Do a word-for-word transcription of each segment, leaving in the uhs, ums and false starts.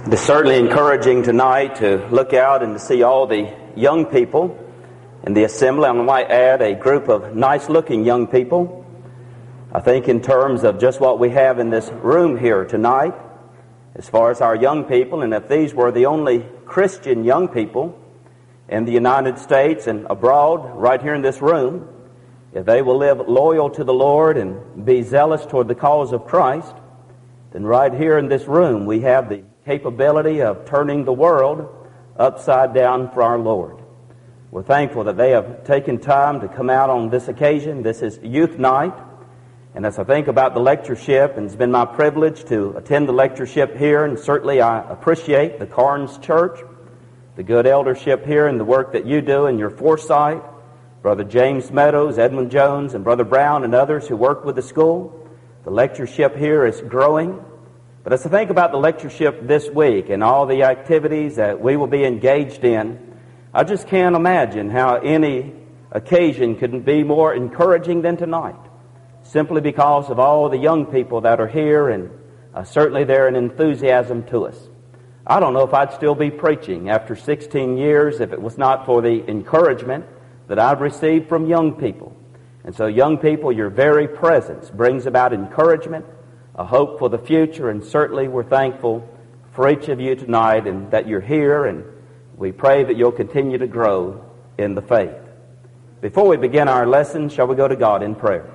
It is certainly encouraging tonight to look out and to see all the young people in the assembly. I might add a group of nice-looking young people. I think in terms of just what we have in this room here tonight, as far as our young people, and if these were the only Christian young people in the United States and abroad, right here in this room, if they will live loyal to the Lord and be zealous toward the cause of Christ, then right here in this room we have the capability of turning the world upside down for our Lord. We're thankful that they have taken time to come out on this occasion. This is Youth Night, and as I think about the lectureship, and it's been my privilege to attend the lectureship here, and certainly I appreciate the Carnes Church, the good eldership here, and the work that you do and your foresight, Brother James Meadows, Edmund Jones, and Brother Brown, and others who work with the school. The lectureship here is growing. But as I think about the lectureship this week and all the activities that we will be engaged in, I just can't imagine how any occasion could be more encouraging than tonight, simply because of all the young people that are here, and uh, certainly they're an enthusiasm to us. I don't know if I'd still be preaching after sixteen years if it was not for the encouragement that I've received from young people. And so young people, your very presence brings about encouragement, a hope for the future, and certainly we're thankful for each of you tonight and that you're here, and we pray that you'll continue to grow in the faith. Before we begin our lesson, shall we go to God in prayer?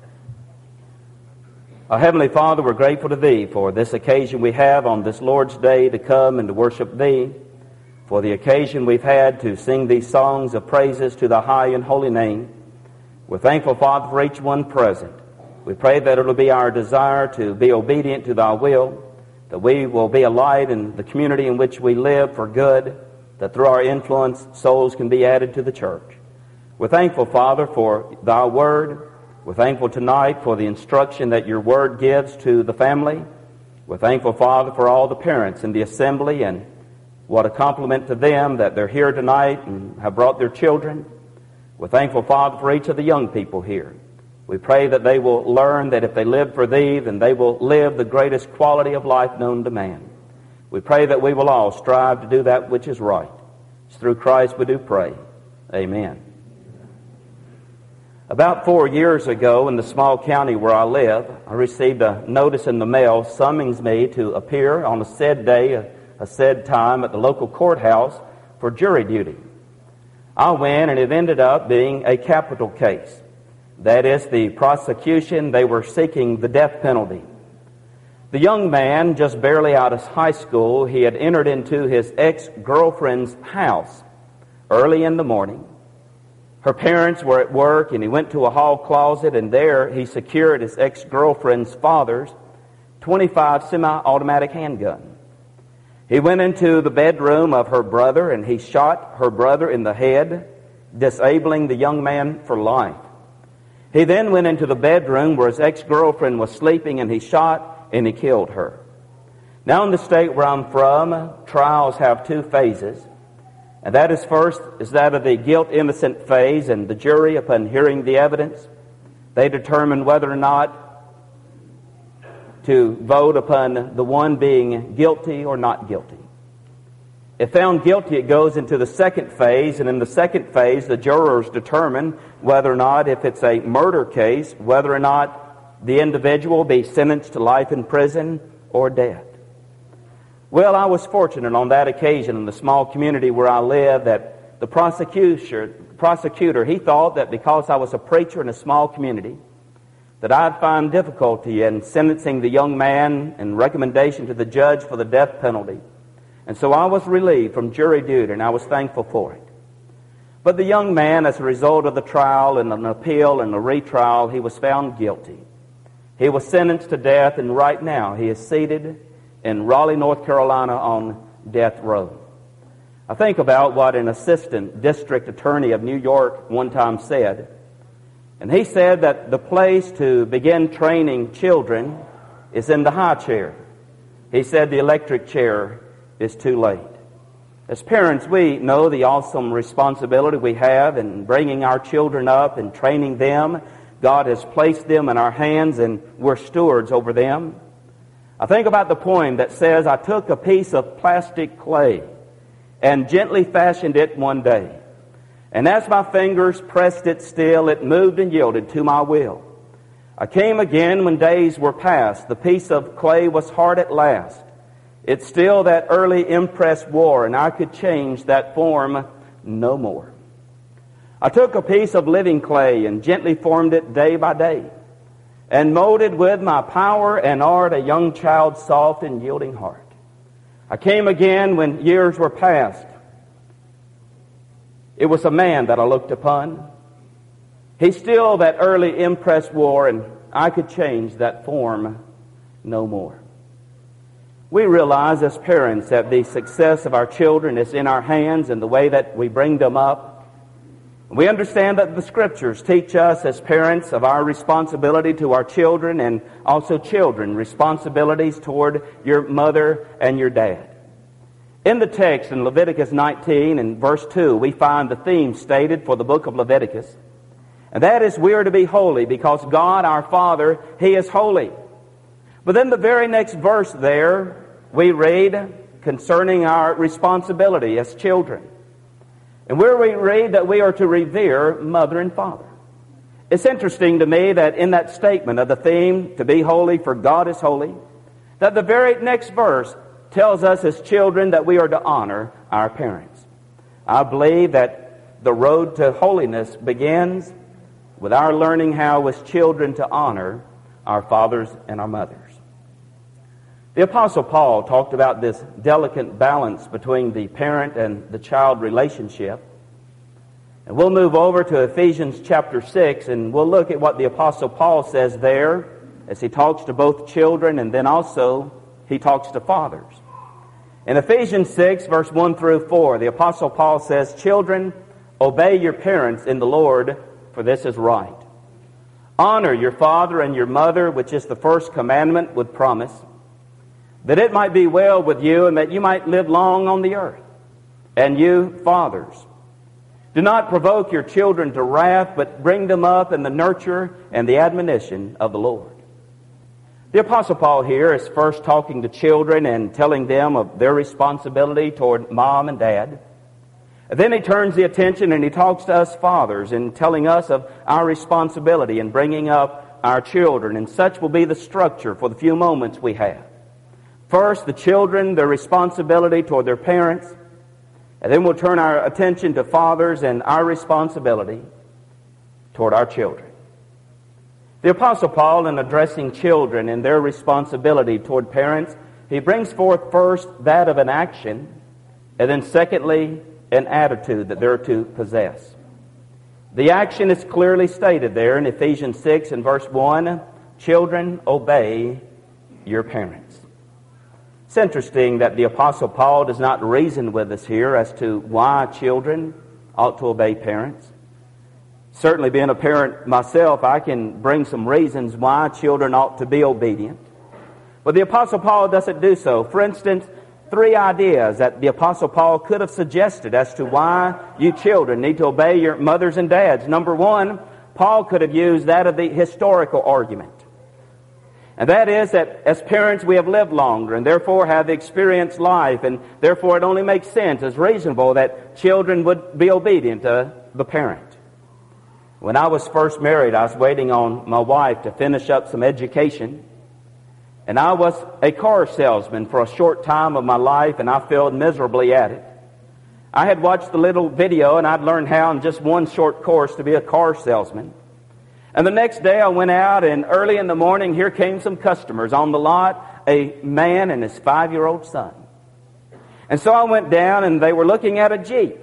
Our Heavenly Father, we're grateful to Thee for this occasion we have on this Lord's Day to come and to worship Thee, for the occasion we've had to sing these songs of praises to Thy high and holy name. We're thankful, Father, for each one present. We pray that it will be our desire to be obedient to Thy will, that we will be a light in the community in which we live for good, that through our influence souls can be added to the church. We're thankful, Father, for Thy Word. We're thankful tonight for the instruction that Your Word gives to the family. We're thankful, Father, for all the parents in the assembly, and what a compliment to them that they're here tonight and have brought their children. We're thankful, Father, for each of the young people here. We pray that they will learn that if they live for Thee, then they will live the greatest quality of life known to man. We pray that we will all strive to do that which is right. It's through Christ we do pray. Amen. About four years ago, in the small county where I live, I received a notice in the mail summoning me to appear on a said day, a, a said time at the local courthouse for jury duty. I went, and it ended up being a capital case. That is, the prosecution, they were seeking the death penalty. The young man, just barely out of high school, he had entered into his ex-girlfriend's house early in the morning. Her parents were at work, and he went to a hall closet, and there he secured his ex-girlfriend's father's twenty-five semi-automatic handgun. He went into the bedroom of her brother, and he shot her brother in the head, disabling the young man for life. He then went into the bedroom where his ex-girlfriend was sleeping, and he shot and he killed her. Now in the state where I'm from, trials have two phases. And that is first is that of the guilt-innocent phase, and the jury, upon hearing the evidence, they determine whether or not to vote upon the one being guilty or not guilty. If found guilty, it goes into the second phase, and in the second phase, the jurors determine whether or not, if it's a murder case, whether or not the individual will be sentenced to life in prison or death. Well, I was fortunate on that occasion in the small community where I live that the prosecutor, prosecutor, he thought that because I was a preacher in a small community, that I'd find difficulty in sentencing the young man in recommendation to the judge for the death penalty. And so I was relieved from jury duty, and I was thankful for it. But the young man, as a result of the trial and an appeal and a retrial, he was found guilty. He was sentenced to death, and right now he is seated in Raleigh, North Carolina on death row. I think about what an assistant district attorney of New York one time said. And he said that the place to begin training children is in the high chair. He said the electric chair is too late. As parents, we know the awesome responsibility we have in bringing our children up and training them. God has placed them in our hands, and we're stewards over them. I think about the poem that says, I took a piece of plastic clay and gently fashioned it one day. And as my fingers pressed it still, it moved and yielded to my will. I came again when days were past. The piece of clay was hard at last. It still that early impress wore, and I could change that form no more. I took a piece of living clay and gently formed it day by day, and molded with my power and art a young child's soft and yielding heart. I came again when years were past. It was a man that I looked upon. He still that early impress wore, and I could change that form no more. We realize as parents that the success of our children is in our hands and the way that we bring them up. We understand that the Scriptures teach us as parents of our responsibility to our children, and also children responsibilities toward your mother and your dad. In the text in Leviticus nineteen and verse two, we find the theme stated for the book of Leviticus. And that is, we are to be holy because God our Father, He is holy. But then the very next verse there, we read concerning our responsibility as children. And where we read that we are to revere mother and father. It's interesting to me that in that statement of the theme, to be holy for God is holy, that the very next verse tells us as children that we are to honor our parents. I believe that the road to holiness begins with our learning how as children to honor our fathers and our mothers. The Apostle Paul talked about this delicate balance between the parent and the child relationship. And we'll move over to Ephesians chapter six, and we'll look at what the Apostle Paul says there as he talks to both children, and then also he talks to fathers. In Ephesians six, verse one through four, the Apostle Paul says, "Children, obey your parents in the Lord, for this is right. Honor your father and your mother, which is the first commandment with promise, that it might be well with you and that you might live long on the earth. And you, fathers, do not provoke your children to wrath, but bring them up in the nurture and the admonition of the Lord." The Apostle Paul here is first talking to children and telling them of their responsibility toward mom and dad. And then he turns the attention and he talks to us fathers and telling us of our responsibility in bringing up our children. And such will be the structure for the few moments we have. First, the children, their responsibility toward their parents. And then we'll turn our attention to fathers and our responsibility toward our children. The Apostle Paul, in addressing children and their responsibility toward parents, he brings forth first that of an action, and then secondly, an attitude that they're to possess. The action is clearly stated there in Ephesians six and verse one, "Children, obey your parents." It's interesting that the Apostle Paul does not reason with us here as to why children ought to obey parents. Certainly, being a parent myself, I can bring some reasons why children ought to be obedient. But the Apostle Paul doesn't do so. For instance, three ideas that the Apostle Paul could have suggested as to why you children need to obey your mothers and dads. Number one, Paul could have used that of the historical argument. And that is that as parents we have lived longer and therefore have experienced life, and therefore it only makes sense, as reasonable, that children would be obedient to the parent. When I was first married, I was waiting on my wife to finish up some education. And I was a car salesman for a short time of my life, and I failed miserably at it. I had watched the little video, and I'd learned how in just one short course to be a car salesman. And the next day I went out, and early in the morning, here came some customers on the lot, a man and his five-year-old son. And so I went down, and they were looking at a Jeep.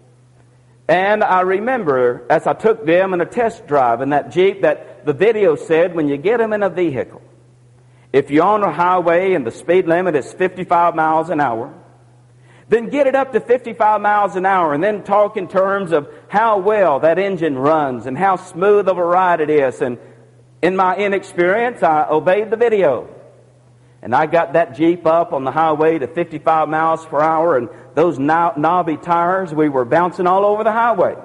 And I remember, as I took them in a test drive in that Jeep, that the video said, when you get them in a vehicle, if you're on a highway and the speed limit is fifty-five miles an hour, then get it up to fifty-five miles an hour and then talk in terms of how well that engine runs and how smooth of a ride it is. And in my inexperience, I obeyed the video. And I got that Jeep up on the highway to fifty-five miles per hour, and those knobby tires, we were bouncing all over the highway.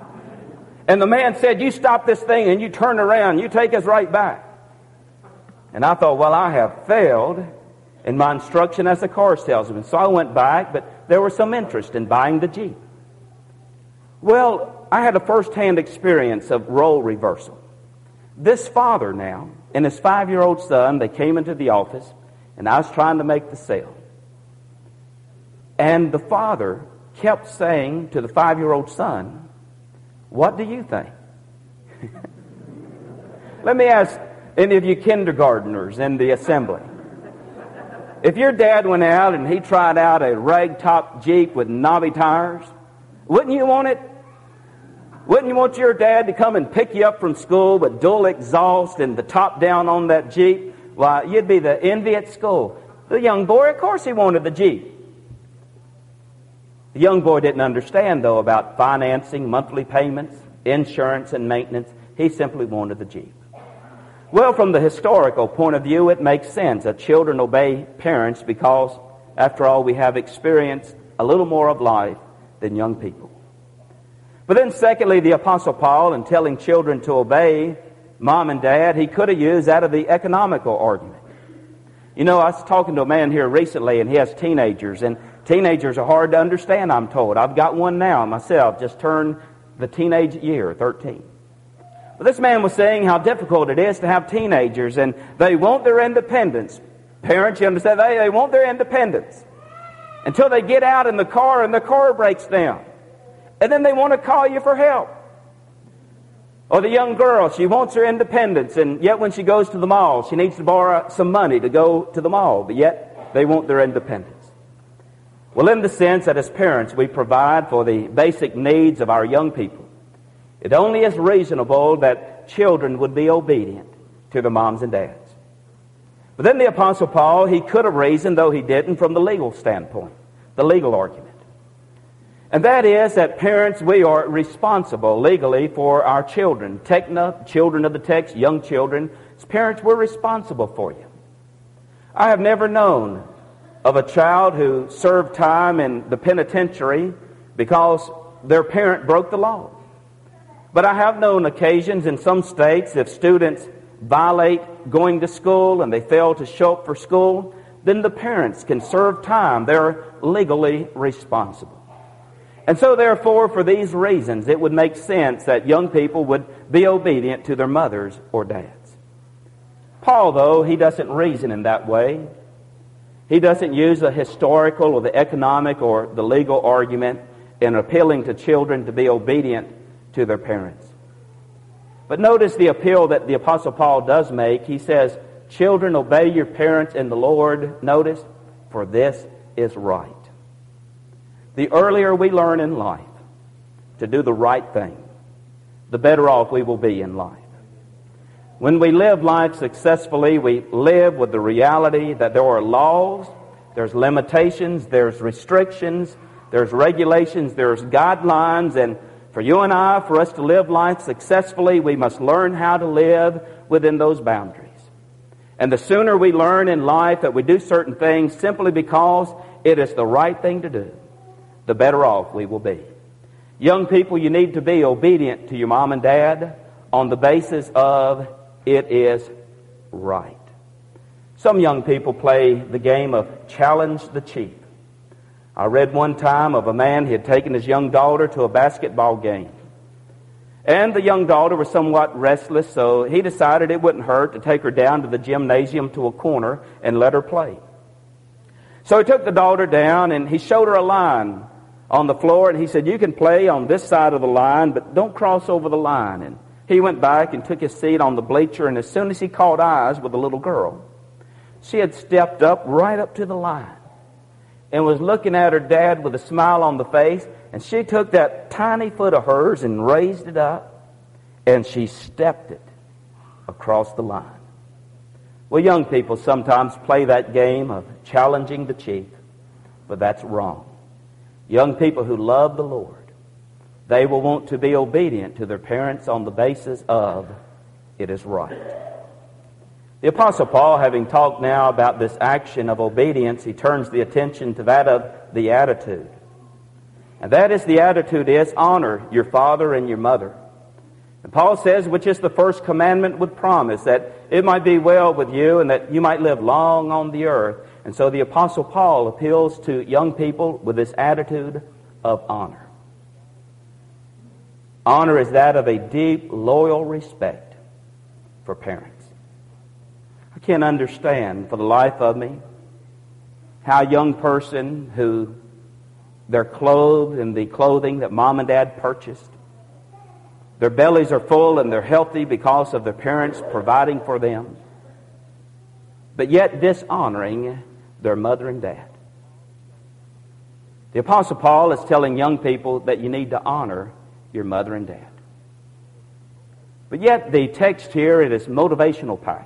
And the man said, "You stop this thing and you turn around, you take us right back." And I thought, well, I have failed in my instruction as a car salesman. So I went back, but there was some interest in buying the Jeep. Well, I had a first-hand experience of role reversal. This father now and his five-year-old son, they came into the office, and I was trying to make the sale. And the father kept saying to the five-year-old son, "What do you think?" Let me ask any of you kindergartners in the assembly. If your dad went out and he tried out a rag-top Jeep with knobby tires, wouldn't you want it? Wouldn't you want your dad to come and pick you up from school with dual exhaust and the top down on that Jeep? Why, you'd be the envy at school. The young boy, of course he wanted the Jeep. The young boy didn't understand, though, about financing, monthly payments, insurance, and maintenance. He simply wanted the Jeep. Well, from the historical point of view, it makes sense that children obey parents because, after all, we have experienced a little more of life than young people. But then secondly, the Apostle Paul, in telling children to obey mom and dad, he could have used out of the economical argument. You know, I was talking to a man here recently, and he has teenagers, and teenagers are hard to understand, I'm told. I've got one now myself, just turned the teenage year, thirteen. But this man was saying how difficult it is to have teenagers, and they want their independence. Parents, you understand, they, they want their independence until they get out in the car and the car breaks down. And then they want to call you for help. Or the young girl, she wants her independence, and yet when she goes to the mall, she needs to borrow some money to go to the mall, but yet they want their independence. Well, in the sense that as parents we provide for the basic needs of our young people, it only is reasonable that children would be obedient to their moms and dads. But then the Apostle Paul, he could have reasoned, though he didn't, from the legal standpoint, the legal argument. And that is that parents, we are responsible legally for our children. Tekna, children of the text, young children. As parents, we're responsible for you. I have never known of a child who served time in the penitentiary because their parent broke the law. But I have known occasions in some states if students violate going to school and they fail to show up for school, then the parents can serve time. They're legally responsible. And so therefore, for these reasons, it would make sense that young people would be obedient to their mothers or dads. Paul, though, he doesn't reason in that way. He doesn't use the historical or the economic or the legal argument in appealing to children to be obedient to their parents. But notice the appeal that the Apostle Paul does make. He says, "Children, obey your parents in the Lord." Notice, "for this is right." The earlier we learn in life to do the right thing, the better off we will be in life. When we live life successfully, we live with the reality that there are laws, there's limitations, there's restrictions, there's regulations, there's guidelines, and for you and I, for us to live life successfully, we must learn how to live within those boundaries. And the sooner we learn in life that we do certain things simply because it is the right thing to do, the better off we will be. Young people, you need to be obedient to your mom and dad on the basis of it is right. Some young people play the game of challenge the chief. I read one time of a man, he had taken his young daughter to a basketball game. And the young daughter was somewhat restless, so he decided it wouldn't hurt to take her down to the gymnasium to a corner and let her play. So he took the daughter down and he showed her a line on the floor, and he said, "You can play on this side of the line, but don't cross over the line." And he went back and took his seat on the bleacher, and as soon as he caught eyes with the little girl, she had stepped up right up to the line and was looking at her dad with a smile on the face, and she took that tiny foot of hers and raised it up, and she stepped it across the line. Well, young people sometimes play that game of challenging the chief, but that's wrong. Young people who love the Lord, they will want to be obedient to their parents on the basis of it is right. The Apostle Paul, having talked now about this action of obedience, he turns the attention to that of the attitude. And that is, the attitude is honor your father and your mother. And Paul says, which is the first commandment with promise, that it might be well with you and that you might live long on the earth. And so the Apostle Paul appeals to young people with this attitude of honor. Honor is that of a deep, loyal respect for parents. I can't understand for the life of me how a young person who they're clothed in the clothing that mom and dad purchased, their bellies are full and they're healthy because of their parents providing for them, but yet dishonoring their mother and dad. The Apostle Paul is telling young people that you need to honor your mother and dad. But yet the text here, it is motivational packed.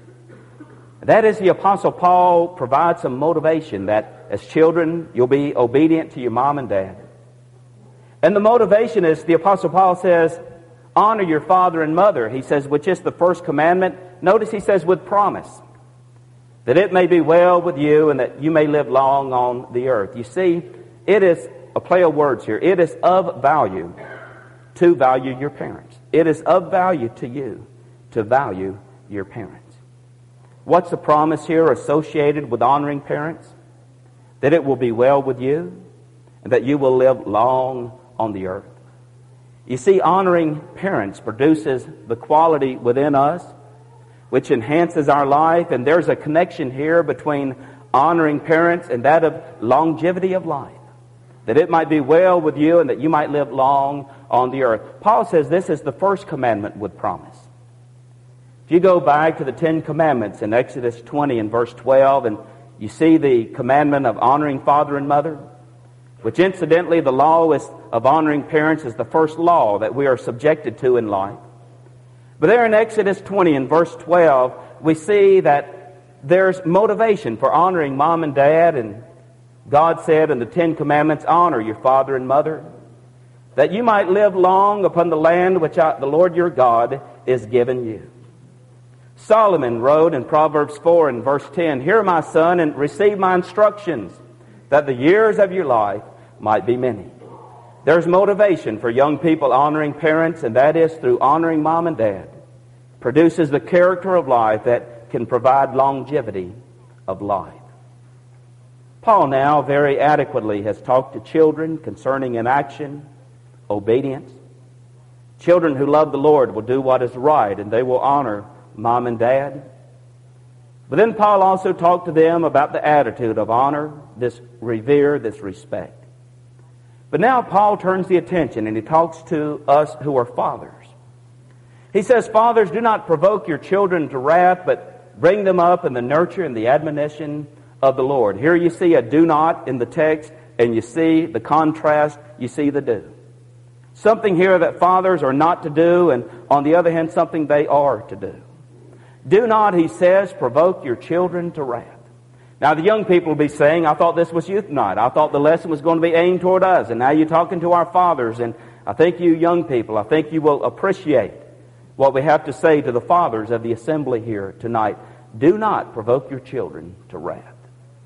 That is, the Apostle Paul provides some motivation that as children you'll be obedient to your mom and dad. And the motivation is, the Apostle Paul says, honor your father and mother. He says, which is the first commandment. Notice he says, with promise, that it may be well with you and that you may live long on the earth. You see, it is a play of words here. It is of value to value your parents. It is of value to you to value your parents. What's the promise here associated with honoring parents? That it will be well with you and that you will live long on the earth. You see, honoring parents produces the quality within us which enhances our life, and there's a connection here between honoring parents and that of longevity of life. That it might be well with you and that you might live long on the earth. Paul says this is the first commandment with promise. If you go back to the Ten Commandments in Exodus twenty and verse twelve, and you see the commandment of honoring father and mother, which incidentally the law is of honoring parents is the first law that we are subjected to in life. But there in Exodus twenty and verse twelve, we see that there's motivation for honoring mom and dad, and God said in the Ten Commandments, honor your father and mother, that you might live long upon the land which I, the Lord your God is giving you. Solomon wrote in Proverbs four and verse ten, hear my son and receive my instructions, that the years of your life might be many. There's motivation for young people honoring parents, and that is through honoring mom and dad. Produces the character of life that can provide longevity of life. Paul now very adequately has talked to children concerning inaction, obedience. Children who love the Lord will do what is right, and they will honor mom and dad. But then Paul also talked to them about the attitude of honor, this revere, this respect. But now Paul turns the attention and he talks to us who are fathers. He says, fathers, do not provoke your children to wrath, but bring them up in the nurture and the admonition of the Lord. Here you see a do not in the text, and you see the contrast, you see the do. Something here that fathers are not to do, and on the other hand, something they are to do. Do not, he says, provoke your children to wrath. Now the young people will be saying, I thought this was youth night. I thought the lesson was going to be aimed toward us, and now you're talking to our fathers. And I think you young people, I think you will appreciate what we have to say to the fathers of the assembly here tonight. Do not provoke your children to wrath.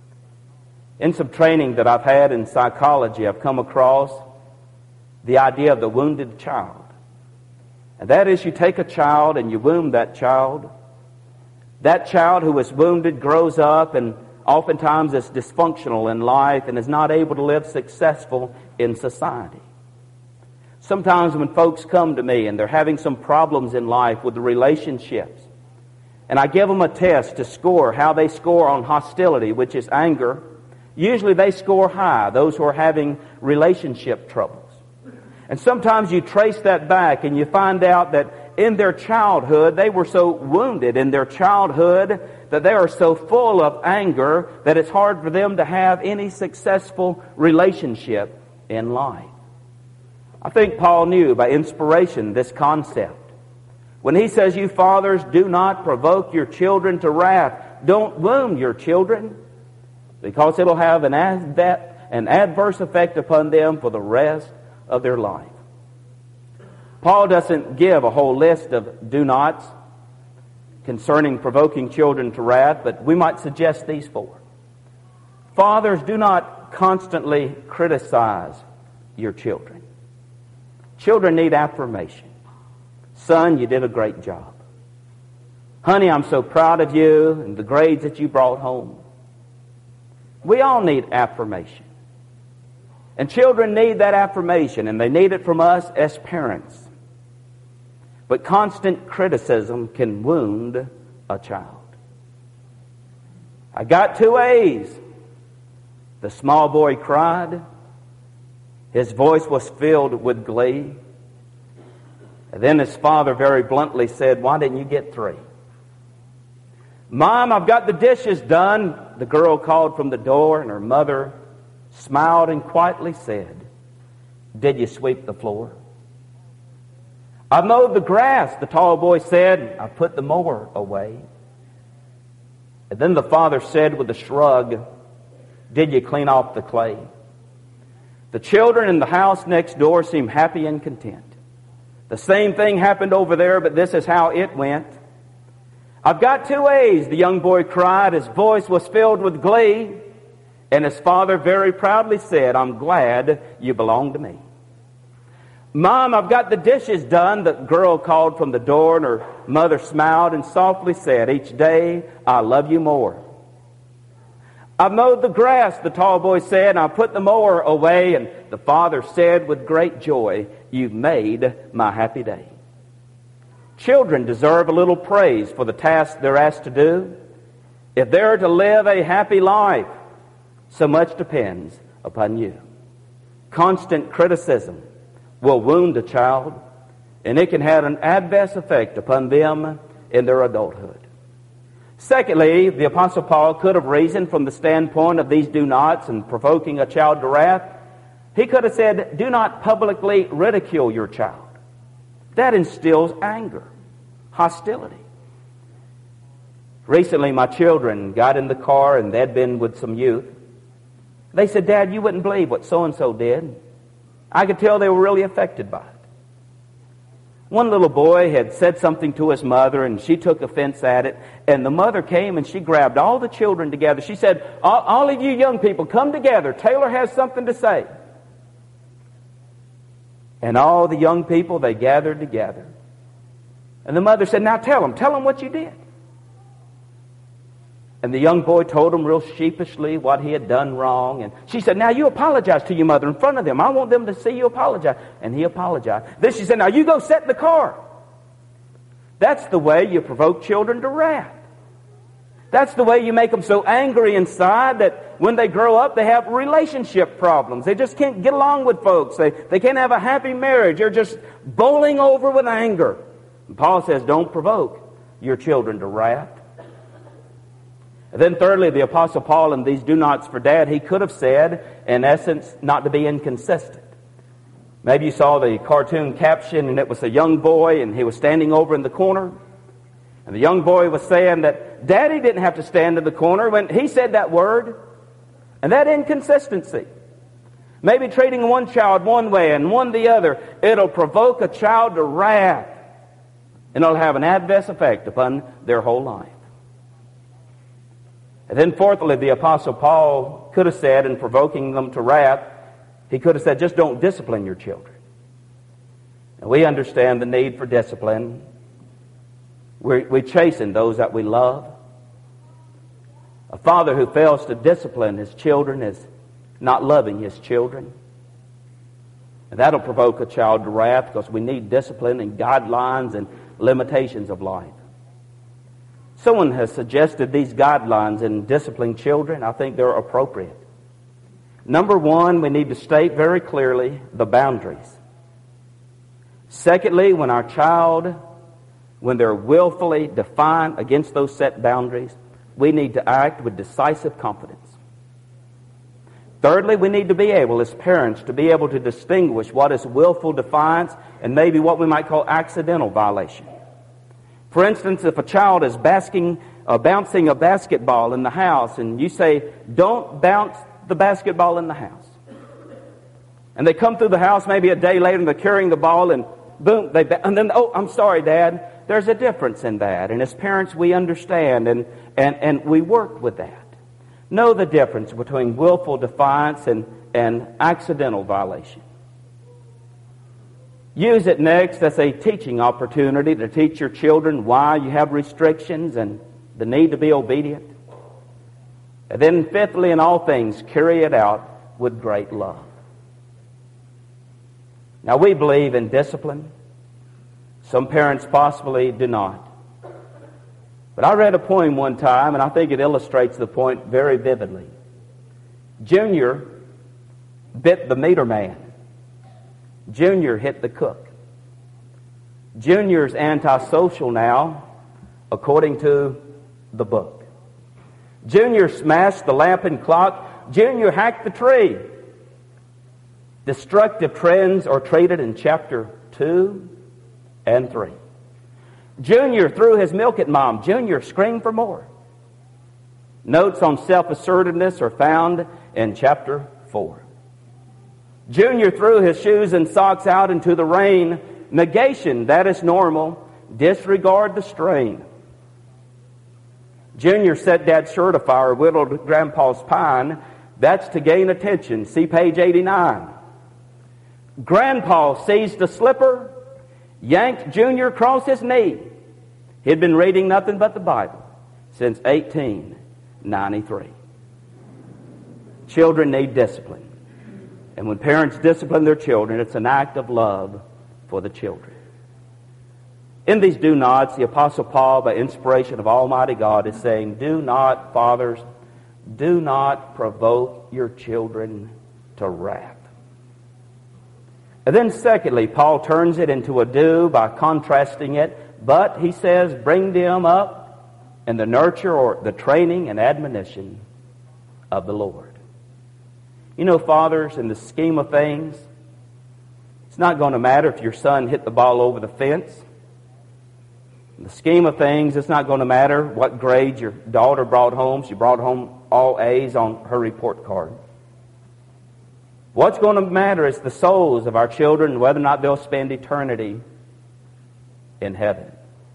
In some training that I've had in psychology, I've come across the idea of the wounded child. And that is, you take a child and you wound that child. That child who is wounded grows up and oftentimes is dysfunctional in life and is not able to live successful in society. Sometimes when folks come to me and they're having some problems in life with the relationships, and I give them a test to score how they score on hostility, which is anger, usually they score high, those who are having relationship troubles. And sometimes you trace that back and you find out that in their childhood, they were so wounded in their childhood that they are so full of anger that it's hard for them to have any successful relationship in life. I think Paul knew by inspiration this concept. When he says, you fathers, do not provoke your children to wrath. Don't wound your children, because it'll have an, ad- an adverse effect upon them for the rest of their life. Paul doesn't give a whole list of do nots concerning provoking children to wrath, but we might suggest these four. Fathers, do not constantly criticize your children. Children need affirmation. Son, you did a great job. Honey, I'm so proud of you and the grades that you brought home. We all need affirmation. And children need that affirmation, and they need it from us as parents. But constant criticism can wound a child. I got two A's. The small boy cried. His voice was filled with glee. And then his father very bluntly said, why didn't you get three? Mom, I've got the dishes done. The girl called from the door, and her mother smiled and quietly said, did you sweep the floor? I mowed the grass, the tall boy said. I put the mower away. And then the father said with a shrug, did you clean off the clay? The children in the house next door seemed happy and content. The same thing happened over there, but this is how it went. I've got two A's, the young boy cried. His voice was filled with glee. And his father very proudly said, I'm glad you belong to me. Mom, I've got the dishes done, the girl called from the door, and her mother smiled and softly said, each day I love you more. I mowed the grass, the tall boy said, and I put the mower away, and the father said with great joy, you've made my happy day. Children deserve a little praise for the task they're asked to do. If they're to live a happy life, so much depends upon you. Constant criticism will wound a child, and it can have an adverse effect upon them in their adulthood. Secondly, the Apostle Paul could have reasoned from the standpoint of these do-nots and provoking a child to wrath. He could have said, do not publicly ridicule your child. That instills anger, hostility. Recently, my children got in the car, and they'd been with some youth. They said, Dad, you wouldn't believe what so-and-so did. I could tell they were really affected by it. One little boy had said something to his mother, and she took offense at it. And the mother came, and she grabbed all the children together. She said, all, all of you young people, come together. Taylor has something to say. And all the young people, they gathered together. And the mother said, now tell him, tell him what you did. And the young boy told him real sheepishly what he had done wrong. And she said, now you apologize to your mother in front of them. I want them to see you apologize. And he apologized. Then she said, now you go sit in the car. That's the way you provoke children to wrath. That's the way you make them so angry inside that when they grow up, they have relationship problems. They just can't get along with folks. They, they can't have a happy marriage. They're just bowling over with anger. And Paul says, don't provoke your children to wrath. And then thirdly, the Apostle Paul in these do-nots for Dad, he could have said, in essence, not to be inconsistent. Maybe you saw the cartoon caption, and it was a young boy, and he was standing over in the corner. And the young boy was saying that Daddy didn't have to stand in the corner when he said that word. And that inconsistency, maybe treating one child one way and one the other, it'll provoke a child to wrath. And it'll have an adverse effect upon their whole life. And then fourthly, the Apostle Paul could have said, in provoking them to wrath, he could have said, just don't discipline your children. And we understand the need for discipline. We, we chasten those that we love. A father who fails to discipline his children is not loving his children. And that'll provoke a child to wrath, because we need discipline and guidelines and limitations of life. Someone has suggested these guidelines in disciplining children. I think they're appropriate. Number one, we need to state very clearly the boundaries. Secondly, when our child, when they're willfully defiant against those set boundaries, we need to act with decisive confidence. Thirdly, we need to be able, as parents, to be able to distinguish what is willful defiance and maybe what we might call accidental violation. For instance, if a child is basking, uh, bouncing a basketball in the house, and you say, don't bounce the basketball in the house. And they come through the house maybe a day later, and they're carrying the ball, and boom, they and then, oh, I'm sorry, Dad. There's a difference in that. And as parents, we understand, and, and, and we work with that. Know the difference between willful defiance and, and accidental violation. Use it next as a teaching opportunity to teach your children why you have restrictions and the need to be obedient. And then fifthly, in all things, carry it out with great love. Now, we believe in discipline. Some parents possibly do not. But I read a poem one time, and I think it illustrates the point very vividly. Junior bit the meter man. Junior hit the cook. Junior's antisocial now, according to the book. Junior smashed the lamp and clock. Junior hacked the tree. Destructive trends are treated in chapter two and three. Junior threw his milk at Mom. Junior screamed for more. Notes on self-assertiveness are found in chapter four. Junior threw his shoes and socks out into the rain. Negation, that is normal. Disregard the strain. Junior set Dad's shirt afire, whittled Grandpa's pine. That's to gain attention. See page eighty-nine. Grandpa seized a slipper, yanked Junior across his knee. He'd been reading nothing but the Bible since eighteen ninety-three. Children need discipline. And when parents discipline their children, it's an act of love for the children. In these do nots, the Apostle Paul, by inspiration of Almighty God, is saying, do not, fathers, do not provoke your children to wrath. And then secondly, Paul turns it into a do by contrasting it, but he says, bring them up in the nurture or the training and admonition of the Lord. You know, fathers, in the scheme of things, it's not going to matter if your son hit the ball over the fence. In the scheme of things, it's not going to matter what grade your daughter brought home. She brought home all A's on her report card. What's going to matter is the souls of our children and whether or not they'll spend eternity in heaven.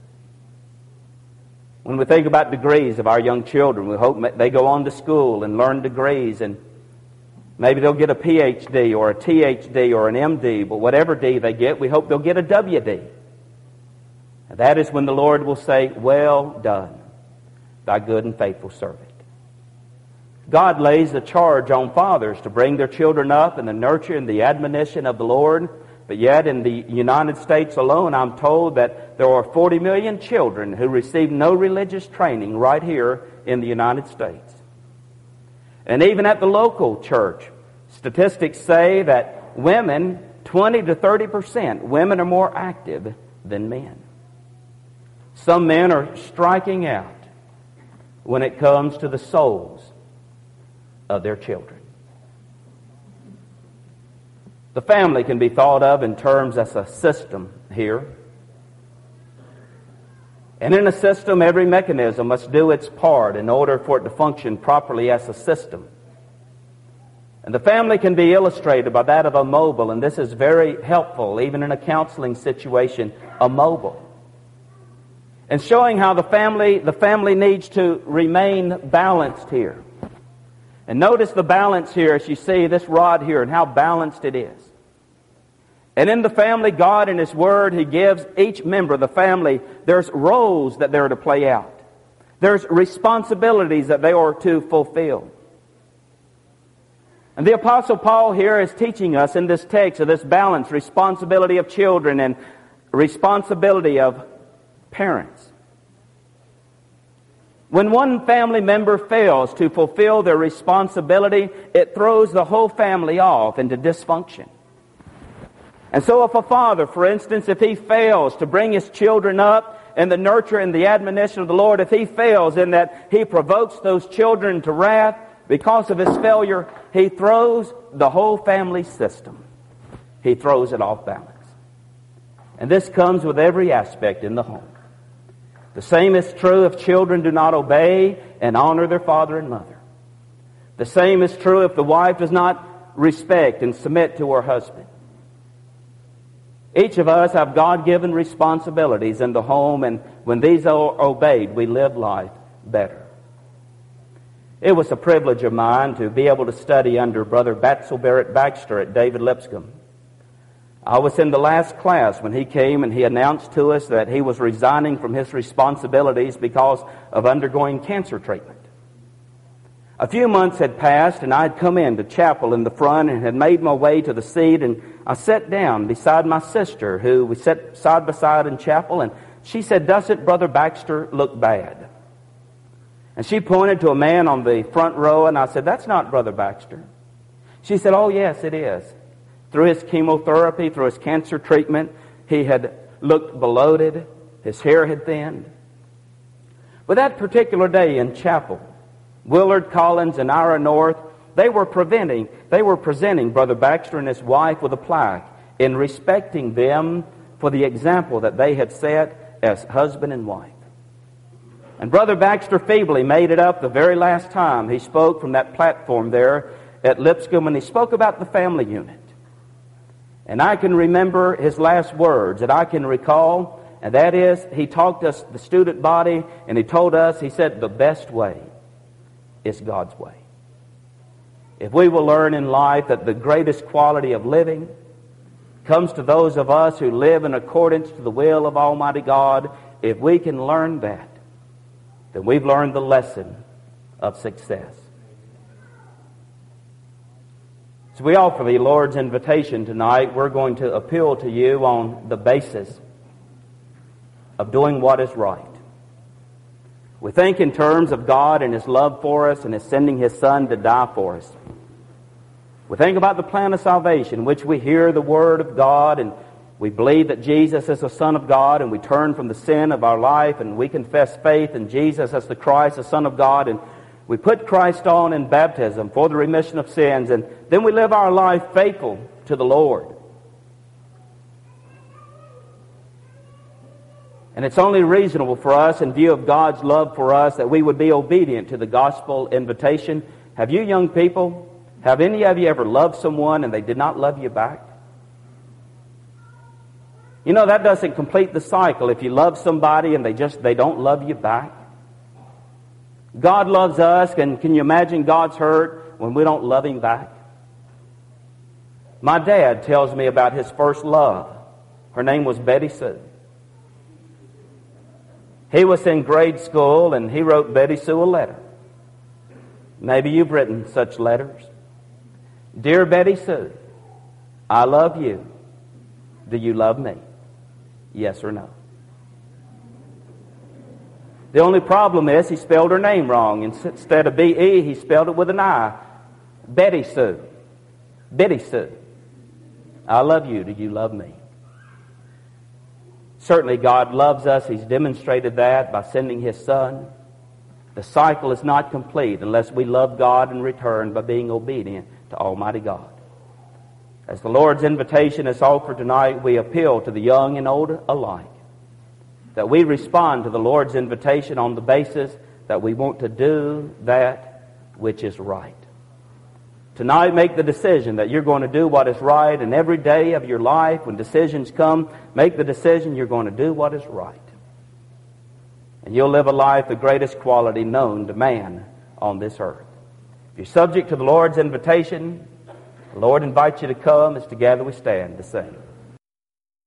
When we think about degrees of our young children, we hope they go on to school and learn degrees, and maybe they'll get a P H D or a T H D or an M D, but whatever D they get, we hope they'll get a W D. And that is when the Lord will say, well done, thy good and faithful servant. God lays the charge on fathers to bring their children up in the nurture and the admonition of the Lord. But yet in the United States alone, I'm told that there are forty million children who receive no religious training right here in the United States. And even at the local church, statistics say that women, twenty to thirty percent, women are more active than men. Some men are striking out when it comes to the souls of their children. The family can be thought of in terms as a system here. And in a system, every mechanism must do its part in order for it to function properly as a system. And the family can be illustrated by that of a mobile, and this is very helpful, even in a counseling situation, a mobile. And showing how the family, the family needs to remain balanced here. And notice the balance here as you see this rod here and how balanced it is. And in the family, God in His Word, He gives each member of the family, there's roles that they're to play out. There's responsibilities that they are to fulfill. And the Apostle Paul here is teaching us in this text of this balance, responsibility of children and responsibility of parents. When one family member fails to fulfill their responsibility, it throws the whole family off into dysfunction. And so if a father, for instance, if he fails to bring his children up in the nurture and the admonition of the Lord, if he fails in that he provokes those children to wrath because of his failure, he throws the whole family system. He throws it off balance. And this comes with every aspect in the home. The same is true if children do not obey and honor their father and mother. The same is true if the wife does not respect and submit to her husband. Each of us have God-given responsibilities in the home, and when these are obeyed, we live life better. It was a privilege of mine to be able to study under Brother Batzel Barrett Baxter at David Lipscomb. I was in the last class when he came and he announced to us that he was resigning from his responsibilities because of undergoing cancer treatment. A few months had passed and I had come into chapel in the front and had made my way to the seat, and I sat down beside my sister, who we sat side by side in chapel, and she said, "Doesn't Brother Baxter look bad?" And she pointed to a man on the front row, and I said, "That's not Brother Baxter." She said, "Oh yes, it is. Through his chemotherapy, through his cancer treatment, he had looked bloated, his hair had thinned." But that particular day in chapel, Willard Collins and Ira North, they were preventing, they were presenting Brother Baxter and his wife with a plaque in respecting them for the example that they had set as husband and wife. And Brother Baxter feebly made it up the very last time he spoke from that platform there at Lipscomb, and he spoke about the family unit. And I can remember his last words that I can recall, and that is, he talked to us, the student body, and he told us, he said, the best way is God's way. If we will learn in life that the greatest quality of living comes to those of us who live in accordance to the will of Almighty God, if we can learn that, then we've learned the lesson of success. So we offer the Lord's invitation tonight. We're going to appeal to you on the basis of doing what is right. We think in terms of God and His love for us and His sending His Son to die for us. We think about the plan of salvation, in which we hear the Word of God and we believe that Jesus is the Son of God, and we turn from the sin of our life and we confess faith in Jesus as the Christ, the Son of God, and we put Christ on in baptism for the remission of sins, and then we live our life faithful to the Lord. And it's only reasonable for us, in view of God's love for us, that we would be obedient to the gospel invitation. Have you young people, have any of you ever loved someone and they did not love you back? You know, that doesn't complete the cycle if you love somebody and they just, they don't love you back. God loves us, and can you imagine God's hurt when we don't love Him back? My dad tells me about his first love. Her name was Betty Sue. He was in grade school and he wrote Betty Sue a letter. Maybe you've written such letters. Dear Betty Sue, I love you. Do you love me? Yes or no? The only problem is he spelled her name wrong. Instead of B E, he spelled it with an I. Betty Sue. Betty Sue. I love you. Do you love me? Certainly God loves us. He's demonstrated that by sending His Son. The cycle is not complete unless we love God in return by being obedient to Almighty God. As the Lord's invitation is offered tonight, we appeal to the young and old alike that we respond to the Lord's invitation on the basis that we want to do that which is right. Tonight, make the decision that you're going to do what is right, and every day of your life, when decisions come, make the decision you're going to do what is right. And you'll live a life the greatest quality known to man on this earth. If you're subject to the Lord's invitation, the Lord invites you to come as together we stand to sing.